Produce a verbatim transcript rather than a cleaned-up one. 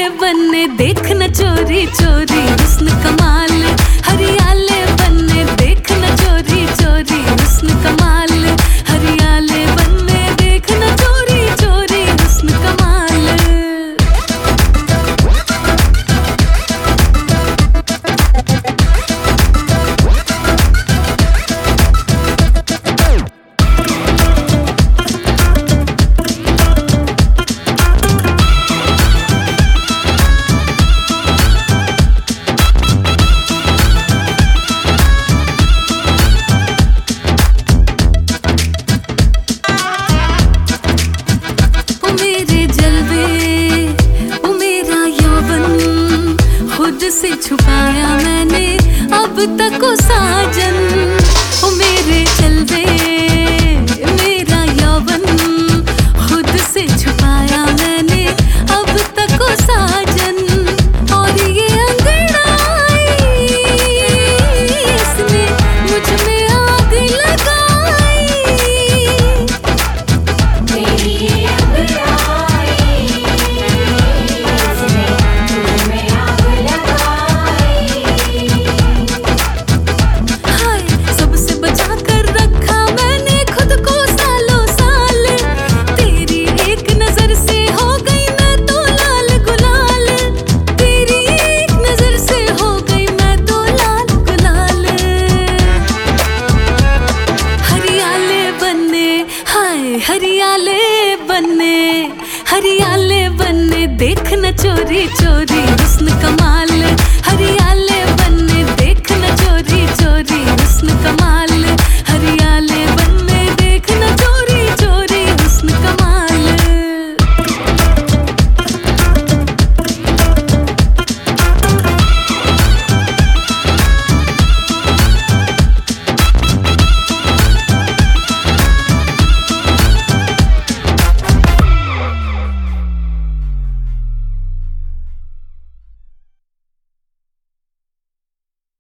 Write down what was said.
बनने देखना चोरी चोरी हुस्न कमाल, हरियाले बनने देखना चोरी चोरी हुस्न कमाल, हरियाले बनने देखना चोरी चोरी हुस्न कमाल। खुद से छुपाया मैंने अब तक ओ साजन, ओ मेरे चलवे मेरा यौवन, खुद से छुपाया मैंने अब तक ओ साजन। और ये अंगड़ाई इसने मुझ में आग लगाई, मेरी ये अंगड़ाई इसने मुझ में आग लगाई। हाय सबसे बचा कर रखा मैंने खुद को सालों साल, तेरी एक नजर से हो गई मैं तो लाल गुलाल, तेरी एक नजर से हो गई मैं तो लाल गुलाल। हरियाले बनने हाय हरियाले बनने, हरियाले बनने देखना चोरी चोरी हुस्न कमाल, हरियाले